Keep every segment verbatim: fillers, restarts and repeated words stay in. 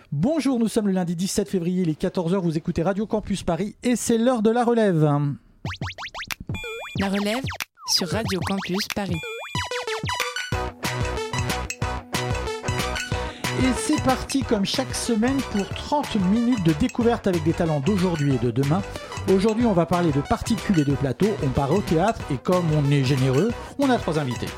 Bonjour, nous sommes le lundi dix-sept février, il est quatorze heures, vous écoutez Radio Campus Paris et c'est l'heure de la relève. La relève sur Radio Campus Paris. Et c'est parti comme chaque semaine pour trente minutes de découverte avec des talents d'aujourd'hui et de demain. Aujourd'hui, on va parler de particules et de plateaux, on part au théâtre et comme on est généreux, on a trois invités.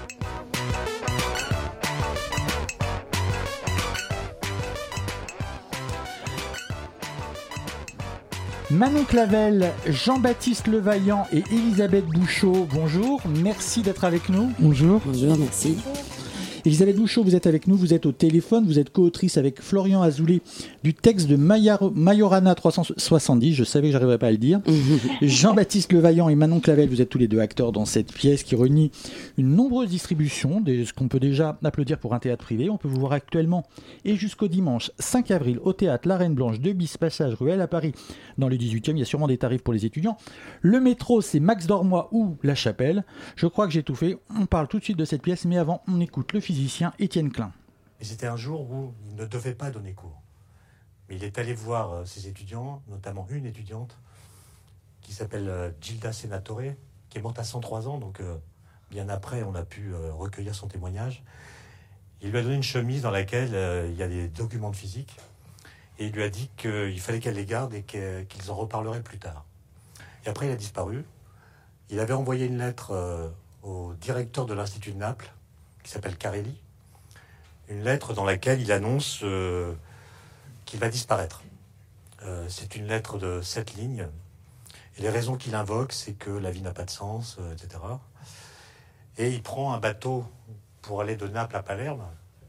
Manon Clavel, Jean-Baptiste Levaillant et Elisabeth Bouchot, bonjour, merci d'être avec nous. Bonjour. Bonjour, merci. Elisabeth Bouchot, vous êtes avec nous, vous êtes au téléphone, vous êtes co-autrice avec Florian Azoulay du texte de Mayar- Majorana trois cent soixante-dix, je savais que j'arriverais pas à le dire. Jean-Baptiste Levaillant et Manon Clavel, vous êtes tous les deux acteurs dans cette pièce qui réunit une nombreuse distribution, des, ce qu'on peut déjà applaudir pour un théâtre privé. On peut vous voir actuellement et jusqu'au dimanche cinq avril au théâtre La Reine Blanche de Bis, passage Ruelle à Paris, dans le dix-huitième. Il y a sûrement des tarifs pour les étudiants. Le métro, c'est Max Dormois ou La Chapelle. Je crois que j'ai tout fait. On parle tout de suite de cette pièce, mais avant, on écoute le physicien Étienne Klein. Et c'était un jour où il ne devait pas donner cours. Mais il est allé voir euh, ses étudiants, notamment une étudiante qui s'appelle euh, Gilda Senatore, qui est morte à cent trois ans, donc euh, bien après on a pu euh, recueillir son témoignage. Il lui a donné une chemise dans laquelle euh, il y a des documents de physique, et il lui a dit qu'il fallait qu'elle les garde et que, qu'ils en reparleraient plus tard. Et après il a disparu. Il avait envoyé une lettre euh, au directeur de l'Institut de Naples, qui s'appelle Carelli, une lettre dans laquelle il annonce euh, qu'il va disparaître. Euh, c'est une lettre de sept lignes. Et les raisons qu'il invoque, c'est que la vie n'a pas de sens, euh, et cetera. Et il prend un bateau pour aller de Naples à Palerme.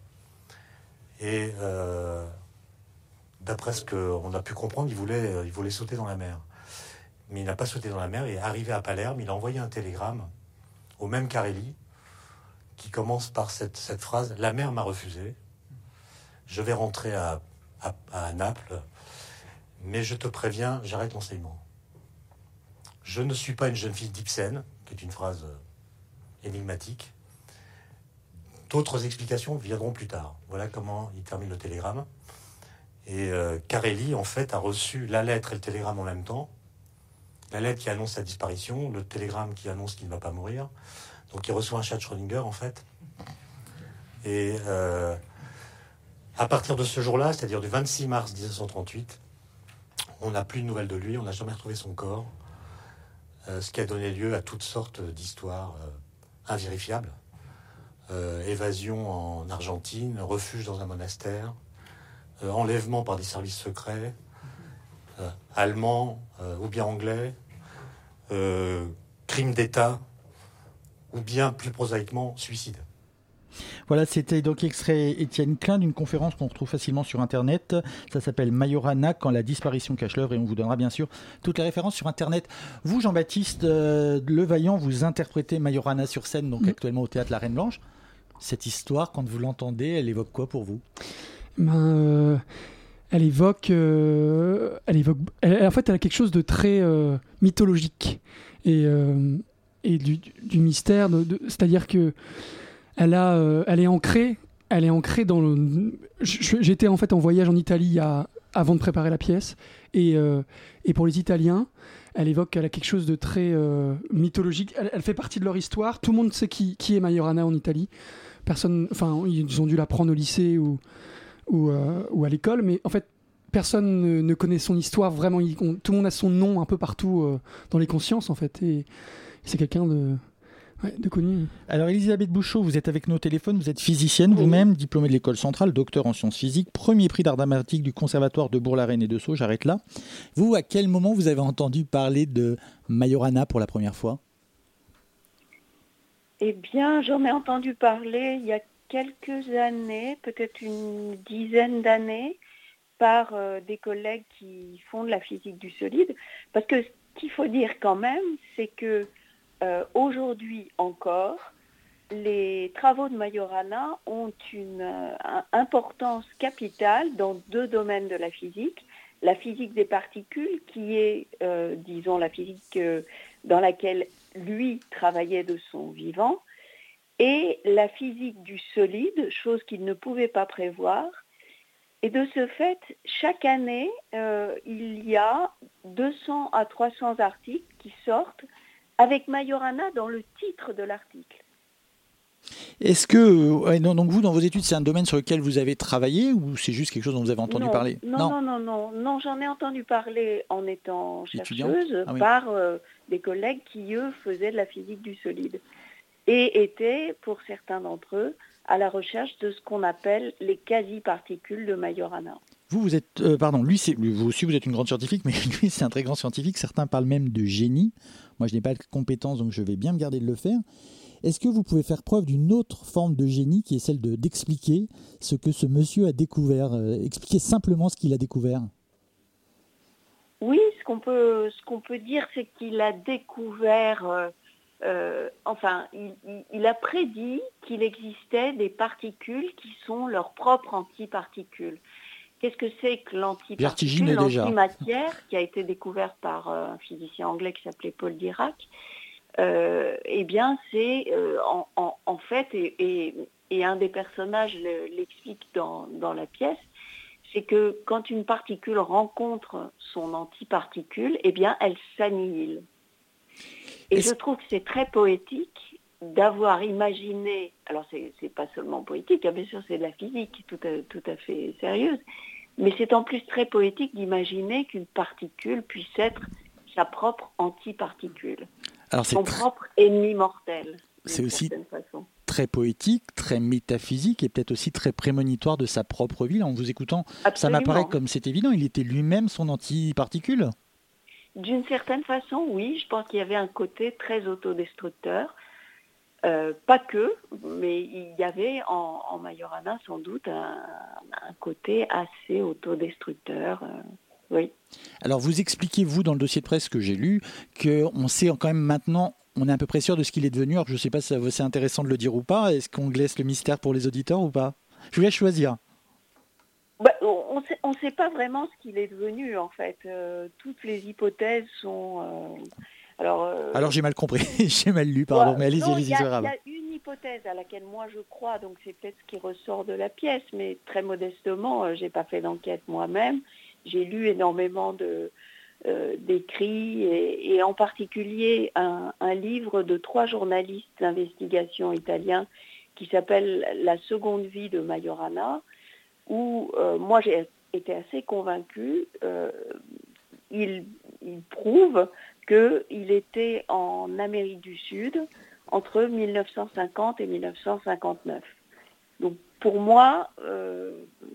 Et euh, d'après ce qu'on a pu comprendre, il voulait, il voulait sauter dans la mer. Mais il n'a pas sauté dans la mer. Il est arrivé à Palerme, il a envoyé un télégramme au même Carelli, qui commence par cette, cette phrase « La mer m'a refusé. Je vais rentrer à, à, à Naples, mais je te préviens, j'arrête l'enseignement. Je ne suis pas une jeune fille d'Ibsen, qui est une phrase énigmatique. D'autres explications viendront plus tard. » Voilà comment il termine le télégramme. Et euh, Carelli, en fait, a reçu la lettre et le télégramme en même temps. La lettre qui annonce sa disparition, le télégramme qui annonce qu'il ne va pas mourir. Donc il reçoit un chat de Schrödinger, en fait. Et euh, à partir de ce jour-là, c'est-à-dire du vingt-six mars dix-neuf cent trente-huit, on n'a plus de nouvelles de lui, on n'a jamais retrouvé son corps, euh, ce qui a donné lieu à toutes sortes d'histoires euh, invérifiables. Euh, évasion en Argentine, refuge dans un monastère, euh, enlèvement par des services secrets, euh, allemands euh, ou bien anglais, euh, crime d'État, ou bien, plus prosaïquement, suicide. Voilà, c'était donc extrait Étienne Klein d'une conférence qu'on retrouve facilement sur Internet. Ça s'appelle Majorana, quand la disparition cache l'œuvre, et on vous donnera bien sûr toutes les références sur Internet. Vous, Jean-Baptiste euh, Levaillant, vous interprétez Majorana sur scène, donc mmh. actuellement au Théâtre La Reine Blanche. Cette histoire, quand vous l'entendez, elle évoque quoi pour vous ? ben, euh, Elle évoque... Euh, elle évoque elle, en fait, elle a quelque chose de très euh, mythologique. Et... Euh, et du, du mystère, de, de, c'est-à-dire que elle a, euh, elle est ancrée, elle est ancrée dans le. J'étais en fait en voyage en Italie à, avant de préparer la pièce, et euh, et pour les Italiens, elle évoque, elle a quelque chose de très euh, mythologique. Elle, elle fait partie de leur histoire. Tout le monde sait qui qui est Majorana en Italie. Personne, enfin, ils ont dû l'apprendre au lycée ou ou, euh, ou à l'école, mais en fait. Personne ne, ne connaît son histoire vraiment. Il, on, tout le monde a son nom un peu partout euh, dans les consciences en fait. Et c'est quelqu'un de, ouais, de connu. Alors Elisabeth Bouchot, vous êtes avec nos téléphones, vous êtes physicienne oui. vous-même, diplômée de l'école centrale, docteur en sciences physiques, premier prix d'art dramatique du conservatoire de Bourg-la-Reine et de Sceaux, j'arrête là. Vous, à quel moment vous avez entendu parler de Majorana pour la première fois ? Eh bien, j'en ai entendu parler il y a quelques années, peut-être une dizaine d'années, par euh, des collègues qui font de la physique du solide. Parce que ce qu'il faut dire quand même, c'est que euh, aujourd'hui encore, les travaux de Majorana ont une euh, importance capitale dans deux domaines de la physique. La physique des particules, qui est, euh, disons, la physique euh, dans laquelle lui travaillait de son vivant, et la physique du solide, chose qu'il ne pouvait pas prévoir, Et de ce fait, chaque année, euh, il y a deux cents à trois cents articles qui sortent avec Majorana dans le titre de l'article. Est-ce que, ouais, non, donc vous, dans vos études, c'est un domaine sur lequel vous avez travaillé ou c'est juste quelque chose dont vous avez entendu non, parler? non, non, non, non, non, j'en ai entendu parler en étant Étudiante? chercheuse Ah oui. par euh, des collègues qui, eux, faisaient de la physique du solide et étaient, pour certains d'entre eux, à la recherche de ce qu'on appelle les quasi-particules de Majorana. Vous, vous êtes, euh, pardon, lui, c'est, vous aussi, vous êtes une grande scientifique, mais lui, c'est un très grand scientifique. Certains parlent même de génie. Moi, je n'ai pas de compétences, donc je vais bien me garder de le faire. Est-ce que vous pouvez faire preuve d'une autre forme de génie qui est celle de, d'expliquer ce que ce monsieur a découvert, euh, expliquer simplement ce qu'il a découvert? Oui, ce qu'on peut, ce qu'on peut dire, c'est qu'il a découvert, euh, euh, enfin, il, il, il a prédit qu'il existait des particules qui sont leurs propres antiparticules. Qu'est-ce que c'est que l'antiparticule, l'antimatière, qui a été découverte par euh, un physicien anglais qui s'appelait Paul Dirac? Euh, eh bien, c'est euh, en, en, en fait, et, et, et un des personnages le, l'explique dans, dans la pièce, c'est que quand une particule rencontre son antiparticule, eh bien, elle s'annihile. Et Est-ce... je trouve que c'est très poétique d'avoir imaginé, alors c'est, c'est pas seulement poétique, hein, bien sûr c'est de la physique tout à, tout à fait sérieuse, mais c'est en plus très poétique d'imaginer qu'une particule puisse être sa propre antiparticule. Alors c'est son tr... propre ennemi mortel. C'est aussi façon. Très poétique, très métaphysique et peut-être aussi très prémonitoire de sa propre vie. En vous écoutant, Absolument. Ça m'apparaît comme c'est évident. Il était lui-même son antiparticule. D'une certaine façon, oui. Je pense qu'il y avait un côté très autodestructeur. Euh, pas que, mais il y avait en, en Majorana sans doute un, un côté assez autodestructeur. Euh, oui. Alors vous expliquez, vous, dans le dossier de presse que j'ai lu, qu'on sait quand même maintenant, on est à peu près sûr de ce qu'il est devenu. Alors je ne sais pas si c'est intéressant de le dire ou pas. Est-ce qu'on laisse le mystère pour les auditeurs ou pas? Je vous laisse choisir. Bah, on sait, ne sait pas vraiment ce qu'il est devenu, en fait. Euh, toutes les hypothèses sont... Euh, alors, euh, alors j'ai mal compris, j'ai mal lu, pardon, ouais, mais allez-y, allez-y, c'est grave. Il y a une hypothèse à laquelle moi je crois, donc c'est peut-être ce qui ressort de la pièce, mais très modestement, euh, je n'ai pas fait d'enquête moi-même. J'ai lu énormément de, euh, d'écrits et, et en particulier un, un livre de trois journalistes d'investigation italiens qui s'appelle « La seconde vie de Majorana », où euh, moi j'ai été assez convaincue. Euh, il, il prouve qu'il était en Amérique du Sud entre mille neuf cent cinquante et mille neuf cent cinquante-neuf. Donc pour moi... Euh,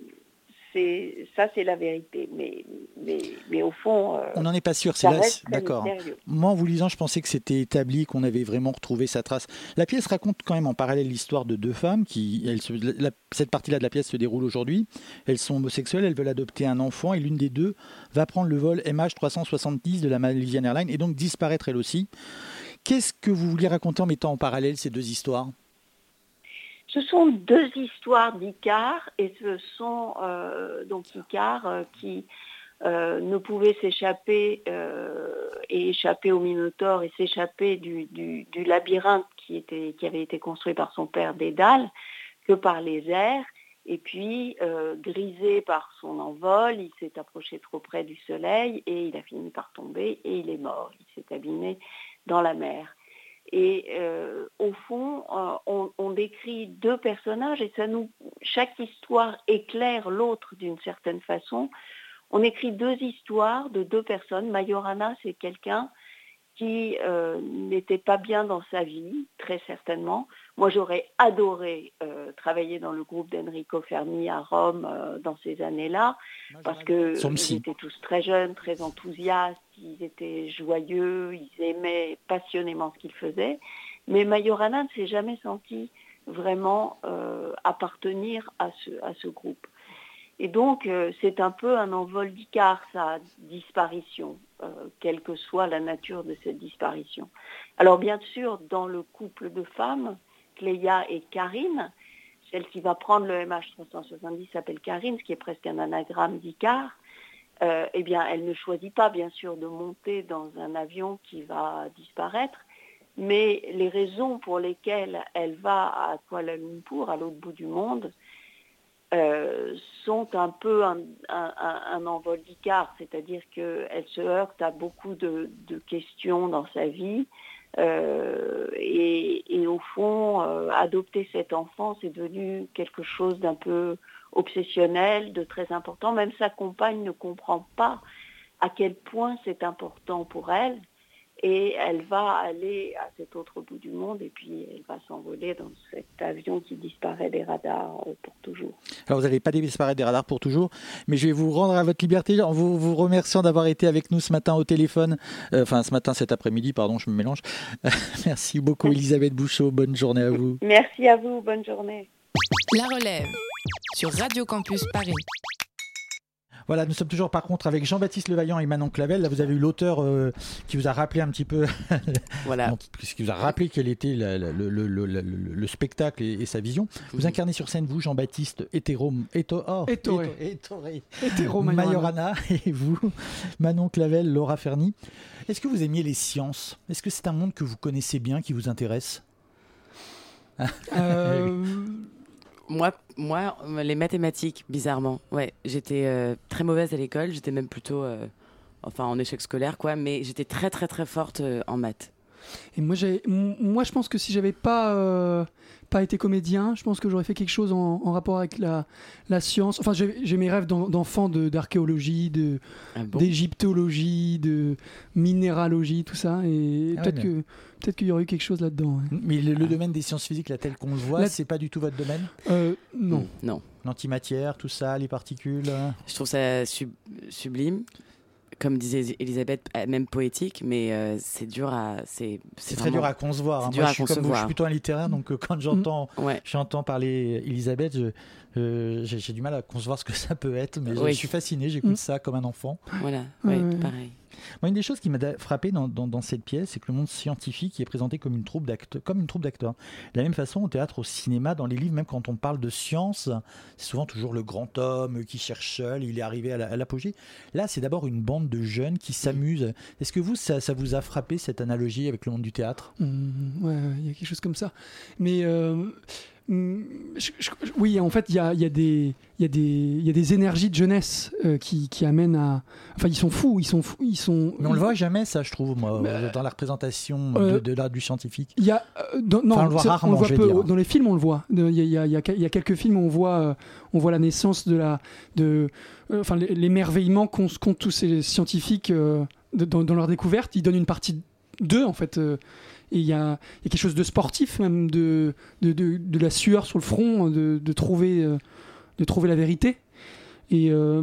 C'est, ça, c'est la vérité. Mais, mais, mais au fond... Euh, on n'en est pas sûr, c'est là, d'accord. Mystérieux. Moi, en vous lisant, je pensais que c'était établi, qu'on avait vraiment retrouvé sa trace. La pièce raconte quand même en parallèle l'histoire de deux femmes. Qui, elles se, la, cette partie-là de la pièce se déroule aujourd'hui. Elles sont homosexuelles, elles veulent adopter un enfant et l'une des deux va prendre le vol M H trois cent soixante-dix de la Malaysian Airlines et donc disparaître elle aussi. Qu'est-ce que vous vouliez raconter en mettant en parallèle ces deux histoires ? Ce sont deux histoires d'Icare et ce sont euh, donc Icare euh, qui euh, ne pouvait s'échapper euh, et échapper au Minotaure et s'échapper du, du, du labyrinthe qui, était, qui avait été construit par son père Dédale que par les airs. Et puis, euh, grisé par son envol, il s'est approché trop près du soleil et il a fini par tomber et il est mort. Il s'est abîmé dans la mer. Et euh, au fond, euh, on, on décrit deux personnages et ça nous, chaque histoire éclaire l'autre d'une certaine façon. On écrit deux histoires de deux personnes. Majorana, c'est quelqu'un qui euh, n'était pas bien dans sa vie, très certainement. Moi, j'aurais adoré euh, travailler dans le groupe d'Enrico Fermi à Rome euh, dans ces années-là, parce qu'ils étaient tous très jeunes, très enthousiastes, ils étaient joyeux, ils aimaient passionnément ce qu'ils faisaient. Mais Majorana ne s'est jamais senti vraiment euh, appartenir à ce, à ce groupe. Et donc, euh, c'est un peu un envol d'Icare, sa disparition, euh, quelle que soit la nature de cette disparition. Alors, bien sûr, dans le couple de femmes, Cléa et Karine, celle qui va prendre le M H trois cent soixante-dix s'appelle Karine, ce qui est presque un anagramme d'Icare. Euh, eh bien, elle ne choisit pas, bien sûr, de monter dans un avion qui va disparaître, mais les raisons pour lesquelles elle va à Kuala Lumpur, à l'autre bout du monde, euh, sont un peu un, un, un envol d'Icare, c'est-à-dire qu'elle se heurte à beaucoup de, de questions dans sa vie. Euh, et, et au fond, euh, adopter cet enfant, c'est devenu quelque chose d'un peu obsessionnel, de très important. Même sa compagne ne comprend pas à quel point c'est important pour elle. Et elle va aller à cet autre bout du monde et puis elle va s'envoler dans cet avion qui disparaît des radars pour toujours. Alors vous n'allez pas disparaître des radars pour toujours, mais je vais vous rendre à votre liberté en vous, vous remerciant d'avoir été avec nous ce matin au téléphone, euh, enfin ce matin, cet après-midi, pardon, je me mélange. Merci beaucoup Elisabeth Bouchot, bonne journée à vous. Merci à vous, bonne journée. La relève sur Radio Campus Paris. Voilà, nous sommes toujours par contre avec Jean-Baptiste Levaillant et Manon Clavel. Là, vous avez eu l'auteur euh, qui vous a rappelé un petit peu, voilà. donc, qui vous a rappelé quel était la, la, le, le, le, le, le spectacle et, et sa vision. Vous mmh. incarnez sur scène, vous, Jean-Baptiste Hétéro, Héto, oh, Hétoré. Hétoré, Hétéro Majorana, et vous, Manon Clavel, Laura Ferny. Est-ce que vous aimiez les sciences ? Est-ce que c'est un monde que vous connaissez bien, qui vous intéresse ? euh... Moi, moi, les mathématiques, bizarrement, ouais, j'étais euh, très mauvaise à l'école, j'étais même plutôt, euh, enfin, en échec scolaire, quoi, mais j'étais très, très, très forte euh, en maths. Et moi, j'ai, moi, je pense que si j'avais pas, euh, pas été comédien, je pense que j'aurais fait quelque chose en, en rapport avec la, la science. Enfin, j'ai, j'ai mes rêves d'en, d'enfant de, d'archéologie, de, ah bon d'égyptologie, de minéralogie, tout ça. Et ah peut-être, ouais, que, peut-être qu'il y aurait eu quelque chose là-dedans. Ouais. Mais le, le ah. domaine des sciences physiques, là, tel qu'on le voit, la... c'est pas du tout votre domaine ? euh, Non. Non. L'antimatière, tout ça, les particules ? Je trouve ça sub- sublime. Comme disait Elisabeth, même poétique, mais euh, c'est dur à... C'est, c'est, c'est très dur à concevoir. Hein. Dur Moi, à je, suis concevoir. Comme, je suis plutôt un littéraire, donc euh, quand j'entends, mmh. ouais. j'entends parler Elisabeth, je, euh, j'ai, j'ai du mal à concevoir ce que ça peut être, mais oui. je, je suis fasciné, j'écoute mmh. ça comme un enfant. Voilà, ouais, mmh. pareil. Moi, une des choses qui m'a frappé dans, dans, dans cette pièce, c'est que le monde scientifique est présenté comme une troupe d'acteurs, comme une troupe d'acteurs. De la même façon, au théâtre, au cinéma, dans les livres, même quand on parle de science, c'est souvent toujours le grand homme qui cherche seul, il est arrivé à, la, à l'apogée. Là, c'est d'abord une bande de jeunes qui s'amusent. Est-ce que vous, ça, ça vous a frappé, cette analogie avec le monde du théâtre ? mmh, Ouais, il y a quelque chose comme ça. Mais... Euh... Je, je, oui, en fait, il y a, y, a y, y a des énergies de jeunesse euh, qui, qui amènent à... Enfin, ils sont fous, ils sont fous, ils sont... Mais on le voit jamais, ça, je trouve, moi, bah, dans la représentation euh, de, de l'art du scientifique. Il y a... Euh, dans, non, enfin, on le voit rarement, on le voit je peu, vais dire. Dans les films, on le voit. Il y a, y a, y a, y a quelques films où on voit, euh, on voit la naissance de la... De, euh, enfin, l'émerveillement qu'ont, qu'ont tous ces scientifiques euh, de, dans, dans leur découverte. Ils donnent une partie d'eux, en fait... Euh, Et il y, y a quelque chose de sportif, même de, de, de, de la sueur sur le front, de, de, trouver, euh, de trouver la vérité. Et, euh,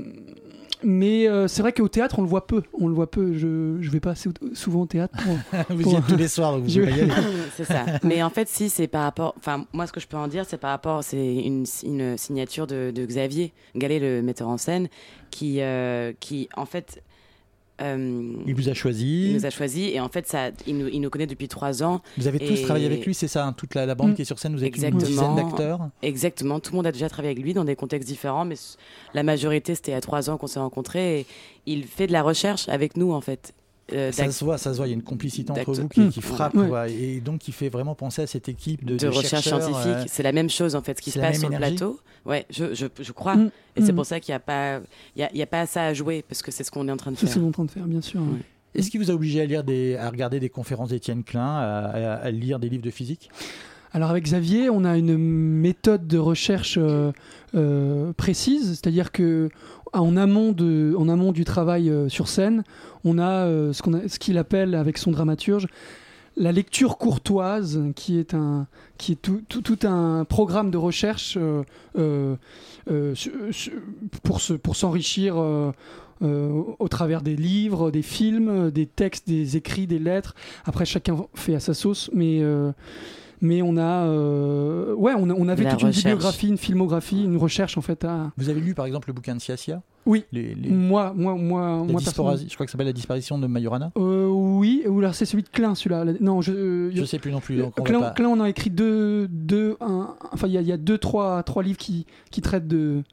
mais euh, c'est vrai qu'au théâtre, on le voit peu. On le voit peu. Je ne vais pas assez souvent au théâtre. Pour, vous pour... y êtes tous les soirs, donc vous je... pouvez y aller. C'est ça. Mais en fait, si, c'est par rapport... Enfin, moi, ce que je peux en dire, c'est par rapport... C'est une, une signature de, de Xavier Gallet, le metteur en scène, qui, euh, qui en fait... Euh, il vous a choisi. Il nous a choisi et en fait, ça, il, nous, il nous connaît depuis trois ans. Vous avez tous travaillé avec lui, c'est ça, hein, toute la, la bande mmh. qui est sur scène, vous êtes une dizaine d'acteurs. Exactement, tout le monde a déjà travaillé avec lui dans des contextes différents, mais la majorité, c'était il y a trois ans qu'on s'est rencontrés. Et il fait de la recherche avec nous, en fait. Euh, ça se voit, ça se voit. Il y a une complicité entre vous qui, qui frappe, ouais. Ouais, et donc qui fait vraiment penser à cette équipe de, de, de recherche scientifique. Euh, c'est la même chose en fait, ce qui se passe sur le plateau. Ouais, je, je, je crois. Mmh. Et mmh. c'est pour ça qu'il n'y a pas, il y a, il y a pas ça à jouer parce que c'est ce qu'on est en train de faire. C'est ce qu'on est en train de faire, bien sûr. Ouais. Est-ce qu'il vous a obligé à lire des, à regarder des conférences d'Étienne Klein, à, à, à lire des livres de physique ? Alors avec Xavier, on a une méthode de recherche euh, euh, précise, c'est-à-dire que en amont, de, en amont du travail euh, sur scène, on a, euh, ce, qu'on a ce qu'il appelle avec son dramaturge la lecture courtoise, qui est, un, qui est tout, tout, tout un programme de recherche euh, euh, euh, pour, se, pour s'enrichir euh, euh, au travers des livres, des films, des textes, des écrits, des lettres. Après, chacun fait à sa sauce, mais... Euh, Mais on a, euh, ouais, on, a, on avait la toute recherche. Une bibliographie, une filmographie, une recherche en fait. À... Vous avez lu par exemple le bouquin de Siasia ? Oui. Les, les... Moi, moi, moi, moi dispara- je crois que ça s'appelle La disparition de Majorana. Euh, oui, ou alors c'est celui de Klein, celui-là. Non, je. Euh, je sais plus non plus. Donc on Klein, pas... Klein, on a écrit deux, deux, un, enfin il y a, il y a deux, trois, trois livres qui, qui traitent de.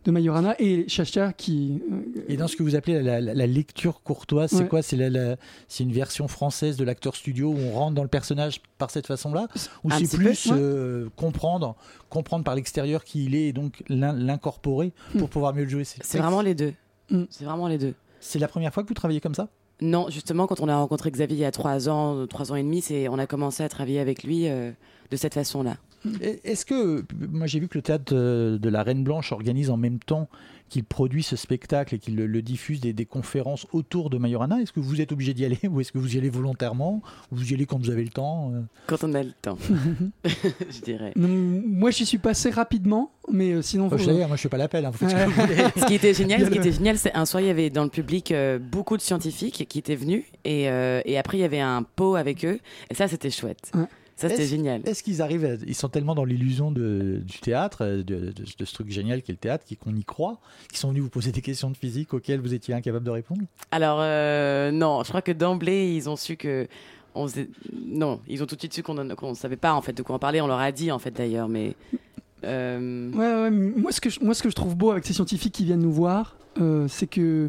de Majorana et Chacha qui. Euh... Et dans ce que vous appelez la, la, la lecture courtoise, c'est ouais. quoi c'est, la, la, c'est une version française de l'acteur studio où on rentre dans le personnage par cette façon-là, ou un c'est plus peu, ouais. euh, comprendre, comprendre par l'extérieur qui il est et donc l'in, l'incorporer pour mmh. pouvoir mieux le jouer. C'est, c'est vraiment les deux. Mmh. C'est vraiment les deux. C'est la première fois que vous travaillez comme ça ? Non, justement, quand on a rencontré Xavier il y a trois ans, trois ans et demi, c'est, on a commencé à travailler avec lui euh, de cette façon-là. Est-ce que, moi j'ai vu que le théâtre de la Reine Blanche organise en même temps qu'il produit ce spectacle et qu'il le, le diffuse des, des conférences autour de Majorana. Est-ce que vous êtes obligé d'y aller ou est-ce que vous y allez volontairement ou vous y allez quand vous avez le temps ? Quand on a le temps, je dirais. Moi j'y suis passé rapidement, mais euh, sinon... Oh, vous savez, moi je fais pas l'appel, hein, vous faites ce que vous voulez. Ce qui était génial, ce qui était génial, c'est un soir il y avait dans le public euh, beaucoup de scientifiques qui étaient venus et, euh, et après il y avait un pot avec eux et ça c'était chouette. Ouais. Ça, c'était est-ce, génial. Est-ce qu'ils arrivent, à, ils sont tellement dans l'illusion de, du théâtre, de, de, de ce truc génial qu'est le théâtre, qu'on y croit, qu'ils sont venus vous poser des questions de physique auxquelles vous étiez incapable de répondre ? Alors, euh, non, je crois que d'emblée, ils ont su que... On faisait... Non, ils ont tout de suite su qu'on ne savait pas en fait, de quoi en parler. On leur a dit, en fait, d'ailleurs, mais... Euh... Ouais, ouais, moi, ce que je, moi, ce que je trouve beau avec ces scientifiques qui viennent nous voir, euh, c'est que...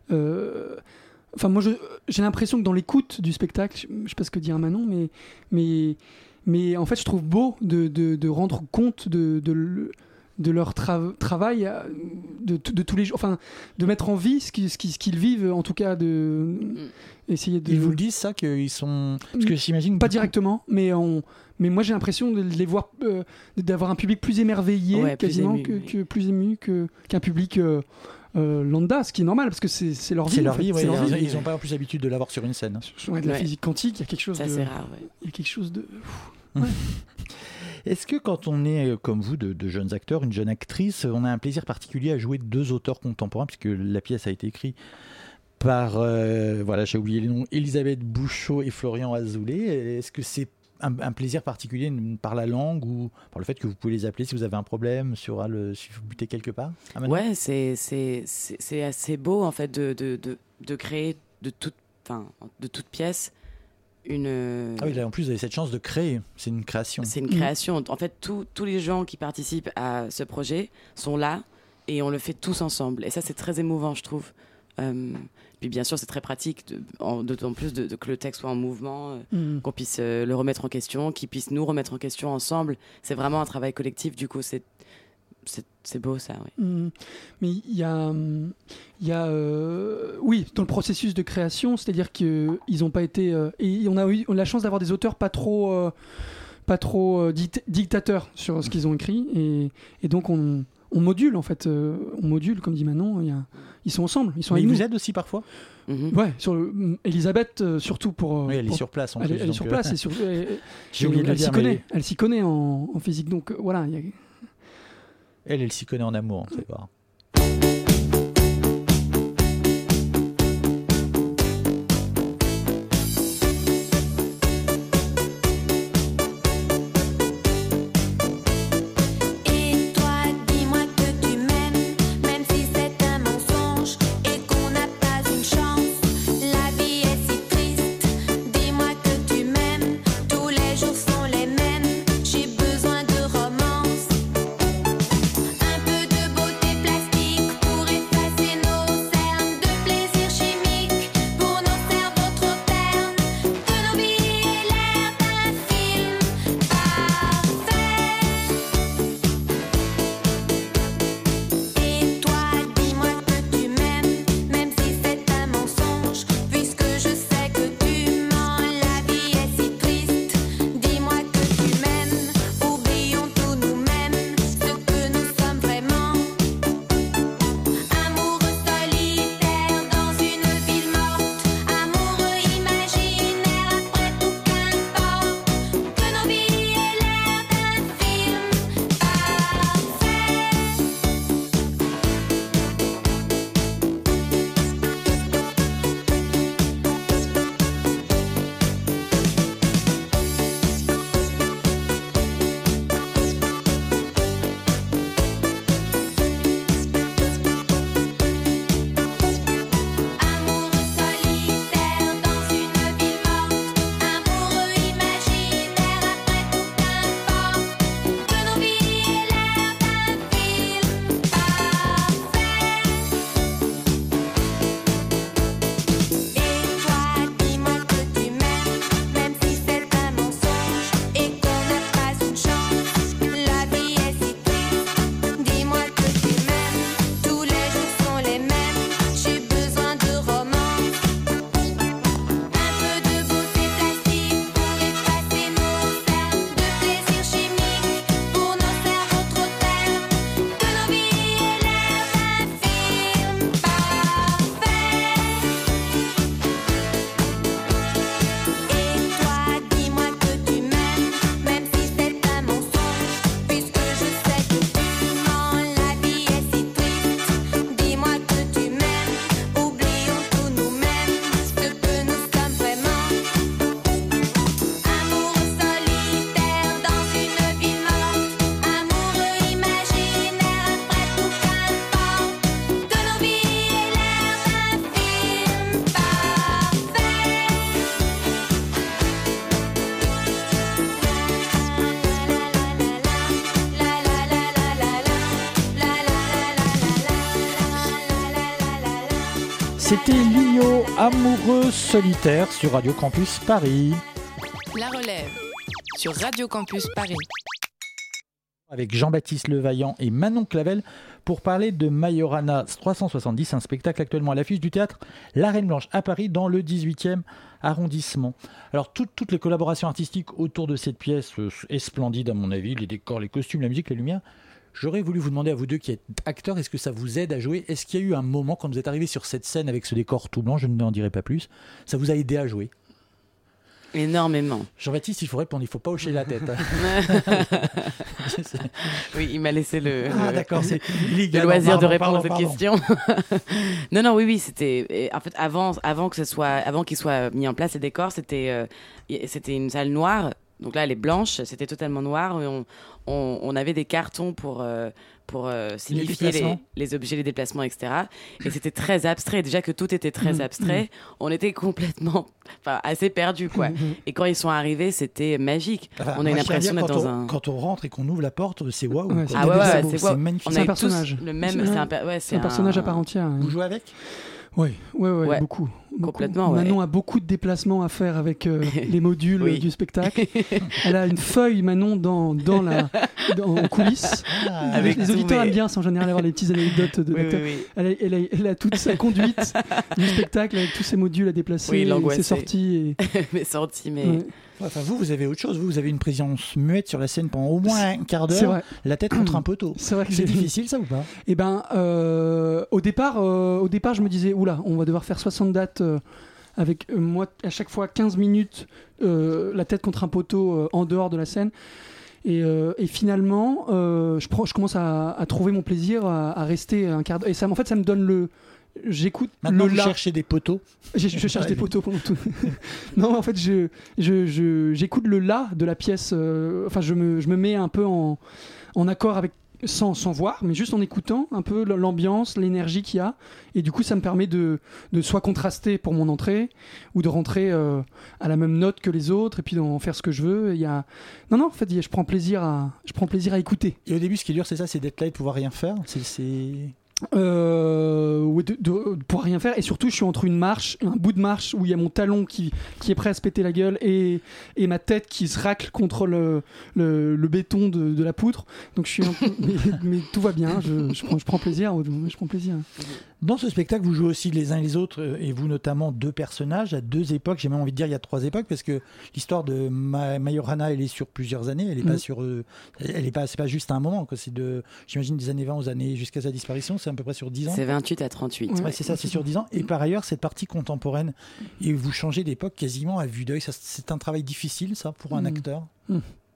Euh, Enfin, moi, je, j'ai l'impression que dans l'écoute du spectacle, je ne sais pas ce que dit Manon, mais, mais, mais en fait, je trouve beau de, de, de rendre compte de, de, de leur tra- travail, de, de, de tous les jours, enfin, de mettre en vie ce qu'ils, ce qu'ils, ce qu'ils vivent, en tout cas, de essayer de. Ils vous le disent ça, qu'ils sont. Parce que j'imagine. Pas directement, mais on. Mais moi, j'ai l'impression de les voir, euh, d'avoir un public plus émerveillé, ouais, quasiment, plus ému, que, oui. que plus ému que, qu'un public. Euh, Euh, lambda, ce qui est normal parce que c'est, c'est leur vie. C'est leur vie, c'est ouais, leur ils, vie. Ils n'ont pas en plus l'habitude de l'avoir sur une scène. Ouais, de la ouais. physique quantique, il y a quelque chose ça, de. C'est rare, ouais. Il y a quelque chose de. Ouais. Est-ce que quand on est comme vous, de, de jeunes acteurs, une jeune actrice, on a un plaisir particulier à jouer deux auteurs contemporains, puisque la pièce a été écrite par, euh, voilà, j'ai oublié les noms, Elisabeth Bouchot et Florian Azoulay. Est-ce que c'est Un, un plaisir particulier par la langue ou par le fait que vous pouvez les appeler si vous avez un problème, sur le, si vous butez quelque part ? Ah, ouais, c'est, c'est, c'est, c'est assez beau en fait de, de, de, de créer de toute, enfin, de toute pièce une... Ah oui, là en plus vous avez cette chance de créer, c'est une création. C'est une création. En fait, tout, tous les gens qui participent à ce projet sont là et on le fait tous ensemble. Et ça, c'est très émouvant, je trouve. Euh, puis bien sûr c'est très pratique de, en, d'autant plus de, de, que le texte soit en mouvement, euh, mmh. qu'on puisse euh, le remettre en question, qu'il puisse nous remettre en question ensemble. C'est vraiment un travail collectif, du coup c'est, c'est, c'est beau ça, oui. Mmh. Mais il y a, y a euh, oui, dans le processus de création, c'est-à-dire qu'ils n'ont pas été euh, et on a eu on a la chance d'avoir des auteurs pas trop euh, pas trop euh, dict- dictateurs sur ce qu'ils ont écrit et, et donc on on module en fait, euh, on module comme dit Manon, y a, ils sont ensemble, ils sont. Mais avec ils nous. vous aident aussi parfois. Mm-hmm. Ouais, sur le, Elisabeth euh, surtout pour. Euh, oui, elle pour, est sur place. En elle, plus, elle est sur euh, place et sur. Elle, J'ai oublié de elle le dire, s'y connaît, mais... elle s'y connaît en, en physique, donc euh, voilà. Y a... Elle, elle s'y connaît en amour, on sait pas. Un peu de beauté plastique C'était Lio, amoureux solitaire sur Radio Campus Paris. La relève sur Radio Campus Paris. Avec Jean-Baptiste Levaillant et Manon Clavel pour parler de Majorana trois cent soixante-dix, un spectacle actuellement à l'affiche du théâtre La Reine Blanche à Paris dans le dix-huitième arrondissement. Alors tout, toutes les collaborations artistiques autour de cette pièce euh, est splendide à mon avis, les décors, les costumes, la musique, les lumières. J'aurais voulu vous demander à vous deux qui êtes acteurs, est-ce que ça vous aide à jouer ? Est-ce qu'il y a eu un moment quand vous êtes arrivé sur cette scène avec ce décor tout blanc, je n'en dirai pas plus, ça vous a aidé à jouer ? Énormément. Jean-Baptiste, il faut répondre, il ne faut pas hocher la tête. Oui, il m'a laissé le, ah, d'accord, c'est le loisir pardon, de répondre pardon, à cette question. non, non, oui, oui, c'était... En fait, avant, avant, que ce soit, avant qu'il soit mis en place, les décors, c'était, euh, c'était une salle noire. Donc là, elle est blanche, c'était totalement noir. Et on, on, on avait des cartons pour, euh, pour euh, signifier les, les, les objets, les déplacements, et cetera. Et c'était très abstrait. Déjà que tout était très abstrait, on était complètement, enfin, assez perdus, quoi. Et quand ils sont arrivés, c'était magique. Enfin, on a une impression d'être dans on, un... Quand on rentre et qu'on ouvre la porte, c'est waouh. Ouais, ah ouais, ouais, c'est, c'est, c'est, c'est magnifique. On c'est un personnage. Le même, c'est, c'est un, un, ouais, c'est c'est un personnage à part entière. Vous jouez avec ? Oui, ouais, ouais, ouais, beaucoup. Complètement, beaucoup. ouais. Manon a beaucoup de déplacements à faire avec euh, les modules oui. du spectacle. Elle a une feuille, Manon, dans, dans la, dans, en coulisses. Ah, les les auditeurs mais... aiment bien, en général, avoir les petites anecdotes de oui, l'acteur. Oui, oui. Elle, a, elle, a, elle a toute sa conduite du spectacle avec tous ses modules à déplacer, oui, ses sorties. Et... mes sorties, mais... Ouais. Enfin, vous, vous avez autre chose. Vous, vous avez une présence muette sur la scène pendant au moins un quart d'heure. C'est vrai. La tête contre un poteau. C'est vrai que c'est j'ai... difficile, ça ou pas ? Eh ben, euh, au départ, euh, au départ, je me disais, oula, on va devoir faire soixante dates euh, avec euh, moi à chaque fois quinze minutes, euh, la tête contre un poteau euh, en dehors de la scène. Et, euh, et finalement, euh, je, prends, je commence à, à trouver mon plaisir à, à rester un quart d'heure. Et ça, en fait, ça me donne le. J'écoute Maintenant, le vous la. cherchez des poteaux. Je, je cherche des poteaux pendant tout. Non, en fait, je, je, je, j'écoute le la de la pièce. Euh, enfin, je me, je me mets un peu en, en accord avec, sans, sans voir, mais juste en écoutant un peu l'ambiance, l'énergie qu'il y a. Et du coup, ça me permet de, de soit contraster pour mon entrée, ou de rentrer euh, à la même note que les autres, et puis d'en faire ce que je veux. Il y a... Non, non, en fait, je prends plaisir à, je prends plaisir à écouter. Et au début, ce qui est dur, c'est ça, c'est d'être là et de pouvoir rien faire. C'est... c'est... Euh, ouais, de, de, de, pour rien faire, et surtout je suis entre une marche, un bout de marche où il y a mon talon qui, qui est prêt à se péter la gueule et, et ma tête qui se racle contre le, le, le béton de, de la poutre, donc je suis un peu, mais, mais tout va bien, je, je, prends, je prends plaisir je prends plaisir. Dans ce spectacle, vous jouez aussi les uns et les autres, et vous notamment deux personnages à deux époques. J'ai même envie de dire il y a trois époques, parce que l'histoire de Ma- Majorana, elle est sur plusieurs années. Elle est mmh. pas sur, euh, elle est pas, c'est pas juste à un moment. Quoi. C'est de, j'imagine des années vingt aux années jusqu'à sa disparition. C'est à peu près sur dix ans. C'est vingt-huit à trente-huit. Ouais, ouais, c'est ça, c'est sur dix ans. Et par ailleurs, cette partie contemporaine, et vous changez d'époque quasiment à vue d'œil. Ça, c'est un travail difficile, ça, pour un mmh. acteur. Mmh.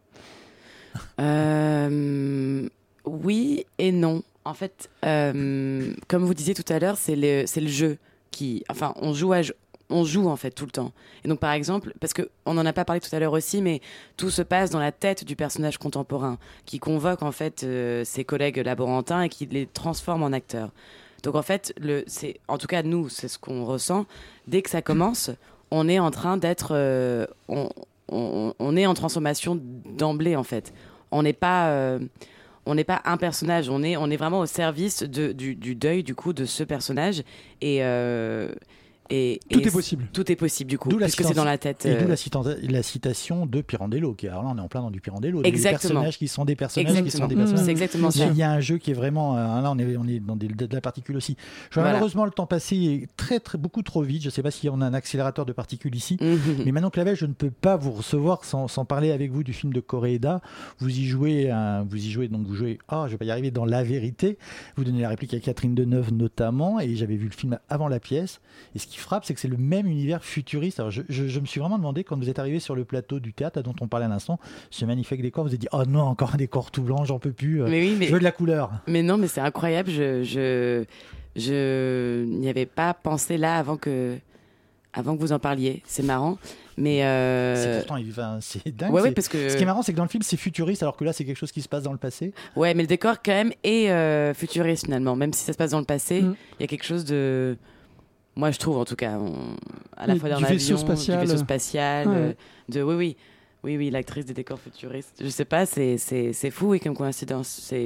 Euh, oui et non. En fait, euh, comme vous disiez tout à l'heure, c'est le, c'est le jeu qui... Enfin, on joue, à, on joue en fait tout le temps. Et donc, par exemple, parce qu'on n'en a pas parlé tout à l'heure aussi, mais tout se passe dans la tête du personnage contemporain qui convoque en fait euh, ses collègues laborantins et qui les transforme en acteurs. Donc, en fait, le, c'est, en tout cas, nous, c'est ce qu'on ressent. Dès que ça commence, on est en train d'être... Euh, on, on, on est en transformation d'emblée, en fait. On n'est pas... Euh, on n'est pas un personnage, on est, on est vraiment au service de, du, du deuil du coup de ce personnage et, euh, et tout et est possible. Tout est possible du coup, d'où puisque c'est dans la tête. Et euh... d'où la, cita- la citation de Pirandello, qui alors là on est en plein dans du Pirandello. Exactement. Des personnages qui sont des personnages exactement. qui sont des personnages. C'est exactement ça. Il y a un jeu qui est vraiment, euh, là on est, on est dans des, de la particule aussi. Je vois, voilà. Malheureusement le temps passé est très, très beaucoup trop vite. Je ne sais pas si on a un accélérateur de particules ici, Mm-hmm. mais Manon Clavel, je ne peux pas vous recevoir sans, sans parler avec vous du film de Koreeda. Vous y jouez, un, vous y jouez donc vous jouez. Ah, oh, je vais pas y arriver dans La Vérité. Vous donnez la réplique à Catherine Deneuve notamment, et j'avais vu le film avant la pièce. Et ce qui frappe, c'est que c'est le même univers futuriste. Alors je, je, je me suis vraiment demandé quand vous êtes arrivé sur le plateau du théâtre dont on parlait à l'instant, ce magnifique décor, vous avez dit oh non, encore un décor tout blanc, j'en peux plus. Mais oui, mais... Je veux de la couleur. Mais non, mais c'est incroyable. Je, je, je n'y avais pas pensé là avant que, avant que vous en parliez. C'est marrant. Mais euh... c'est pourtant, enfin, c'est dingue. Ouais, c'est... ouais, parce que... Ce qui est marrant, c'est que dans le film, c'est futuriste, alors que là, c'est quelque chose qui se passe dans le passé. Ouais, mais le décor, quand même, est euh, futuriste, finalement. Même si ça se passe dans le passé, il mm. y a quelque chose de... Moi, je trouve, en tout cas, on... à la mais fois dans du l'avion, vaisseau spatial, du vaisseau spatial, ouais. euh, de... Oui, oui. Oui, oui, l'actrice des décors futuristes. Je sais pas, c'est, c'est, c'est fou, oui, comme coïncidence. C'est...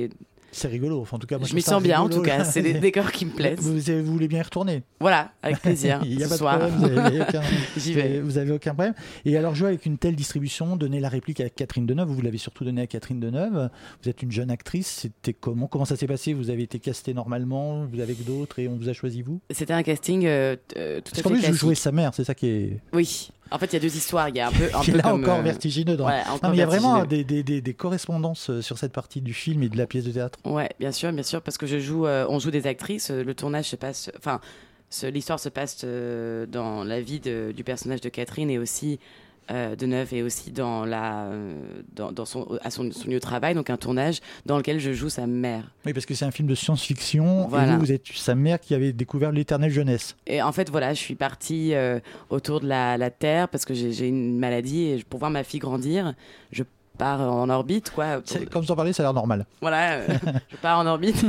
C'est rigolo. Enfin, en tout cas, moi, je m'y sens bien, rigolo. En tout cas. C'est des décors qui me plaisent. Vous, vous, vous voulez bien y retourner? Voilà, avec plaisir. Il n'y a ce pas soir. de problème. Vous avez aucun, J'y vais. Vous avez aucun problème. Et alors, jouer avec une telle distribution, donner la réplique à Catherine Deneuve, vous l'avez surtout donné à Catherine Deneuve. Vous êtes une jeune actrice. C'était comment? Comment ça s'est passé? Vous avez été castée normalement, vous avec d'autres, et on vous a choisi vous? C'était un casting euh, tout Parce à fait qu'en plus, classique. vous jouez sa mère, c'est ça qui est. Oui. En fait, il y a deux histoires. Il y a un peu, un qui est peu là comme, encore euh... vertigineux. Dans... Ouais, non, mais il y a vraiment des, des, des, des correspondances sur cette partie du film et de la pièce de théâtre. Ouais, bien sûr, bien sûr, parce que je joue, euh, on joue des actrices. Le tournage se passe, enfin, l'histoire se passe euh, dans la vie de, du personnage de Catherine et aussi euh, Deneuve et aussi dans la, euh, dans, dans son, à son, son lieu de travail, donc un tournage dans lequel je joue sa mère. Oui, parce que c'est un film de science-fiction. Voilà. Et vous, vous êtes sa mère qui avait découvert l'éternelle jeunesse. Et en fait, voilà, je suis partie euh, autour de la, la Terre parce que j'ai une maladie et pour voir ma fille grandir, je pars en orbite, quoi. Pour... Comme vous en parlez, ça a l'air normal. Voilà, euh, je pars en orbite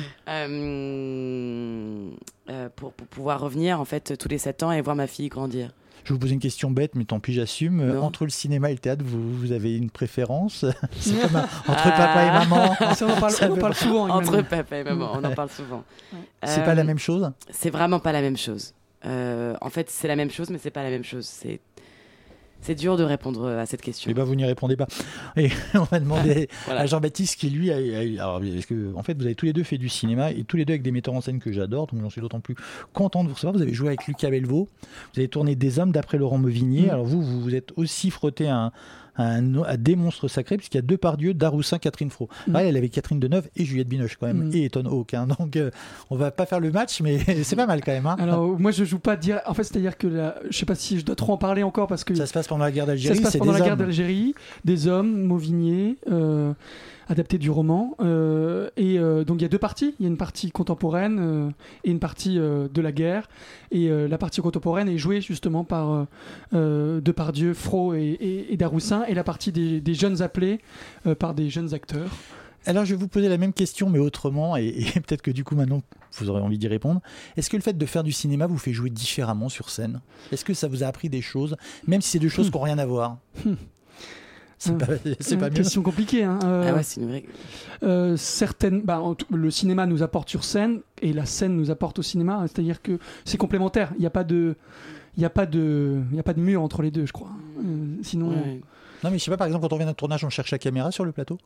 euh, euh, pour, pour pouvoir revenir en fait tous les sept ans et voir ma fille grandir. Je vous pose une question bête, mais tant pis, j'assume. Non. Entre le cinéma et le théâtre, vous, vous avez une préférence? C'est comme un, entre ah. papa et maman. Ça, on en parle, on en parle souvent. Entre papa et maman, on en parle souvent. Ouais. C'est euh, pas la même chose? C'est vraiment pas la même chose. Euh, en fait, c'est la même chose, mais c'est pas la même chose. C'est C'est dur de répondre à cette question. Eh ben, vous n'y répondez pas. Et on va demander voilà. à Jean-Baptiste qui, lui, a, a, alors, parce que, en fait, vous avez tous les deux fait du cinéma et tous les deux avec des metteurs en scène que j'adore, donc j'en suis d'autant plus content de vous recevoir. Vous avez joué avec Lucas Belvaux, vous avez tourné Des Hommes d'après Laurent Meuvignier. Mmh. Alors vous, vous vous êtes aussi frotté à un, Un, à des monstres sacrés, puisqu'il y a Depardieu, Daroussin, Catherine Fro. Mmh. Là, elle avait Catherine Deneuve et Juliette Binoche quand même, mmh. et Ethan Hawke. Hein. Donc, euh, on va pas faire le match, mais c'est pas mal quand même. Hein. Alors, moi, je joue pas dire. En fait, c'est-à-dire que la... je sais pas si je dois trop en parler encore parce que ça se passe pendant la guerre d'Algérie. Ça se passe c'est pendant des la hommes. guerre d'Algérie, des hommes, Mauvignier. Euh... adapté du roman. Euh, et euh, donc il y a deux parties. Il y a une partie contemporaine euh, et une partie euh, de la guerre. Et euh, la partie contemporaine est jouée justement par euh, euh, Depardieu, Fro et, et, et Daroussin. Et la partie des, des jeunes appelés euh, par des jeunes acteurs. Alors je vais vous poser la même question mais autrement, et, et peut-être que du coup maintenant vous aurez envie d'y répondre. Est-ce que le fait de faire du cinéma vous fait jouer différemment sur scène? Est-ce que ça vous a appris des choses, même si c'est deux choses qui n'ont rien à voir? C'est euh, pas, c'est euh, pas mieux. Question compliquée. Hein. Euh, ah ouais, c'est une vraie... euh, certaines, bah, en, le cinéma nous apporte sur scène et la scène nous apporte au cinéma. C'est-à-dire que c'est complémentaire. Il n'y a pas de, il y a pas de, il y a pas de mur entre les deux, je crois. Euh, sinon. Ouais. Non mais je sais pas. Par exemple, quand on vient d'un tournage, on cherche la caméra sur le plateau.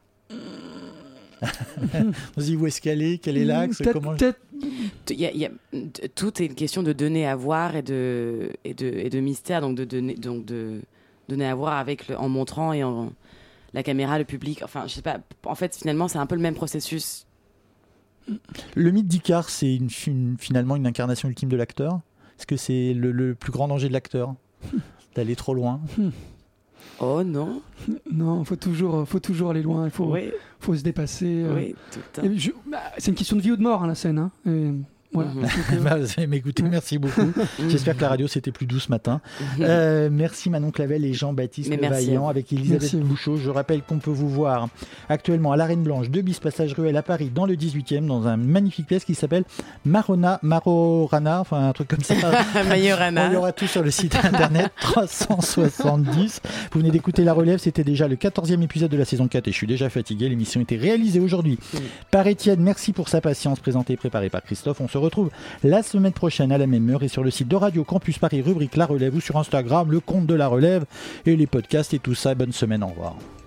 On se dit où est-ce qu'elle est, quel est l'axe, peut-être, comment... peut-être... Y a, y a, tout est une question de donner à voir et de, et de, et de mystère, donc de donner, donc de donner à voir avec le, en montrant et en la caméra, le public. Enfin, je sais pas. En fait, finalement, c'est un peu le même processus. Le mythe d'Icare, c'est une, une, finalement une incarnation ultime de l'acteur. Est-ce que c'est le, le plus grand danger de l'acteur, d'aller trop loin? Oh non. Non, faut toujours, faut toujours aller loin. Il faut, oui. faut se dépasser. Oui, tout le temps. Je, bah, c'est une question de vie ou de mort, hein, la scène. Hein. Et, voilà. Mm-hmm. Donc, euh... bah, mais écoutez, merci beaucoup. J'espère que la radio c'était plus doux ce matin. Mm-hmm. Euh, merci Manon Clavel et Jean-Baptiste Vaillant avec Elisabeth Bouchot. Je rappelle qu'on peut vous voir actuellement à l'Arène Blanche, deux bis Passage Ruelle à Paris, dans le dix-huitième, dans un magnifique pièce qui s'appelle Marona, Marorana, enfin un truc comme ça. Majorana. On y aura tout sur le site internet trois cent soixante-dix. Vous venez d'écouter La Relève, c'était déjà le quatorzième épisode de la saison quatre et je suis déjà fatigué. L'émission était réalisée aujourd'hui mm. par Étienne. Merci pour sa patience, présentée et préparée par Christophe. On se retrouve la semaine prochaine à la même heure et sur le site de Radio Campus Paris, rubrique La Relève, ou sur Instagram, le compte de La Relève et les podcasts et tout ça. Bonne semaine, au revoir.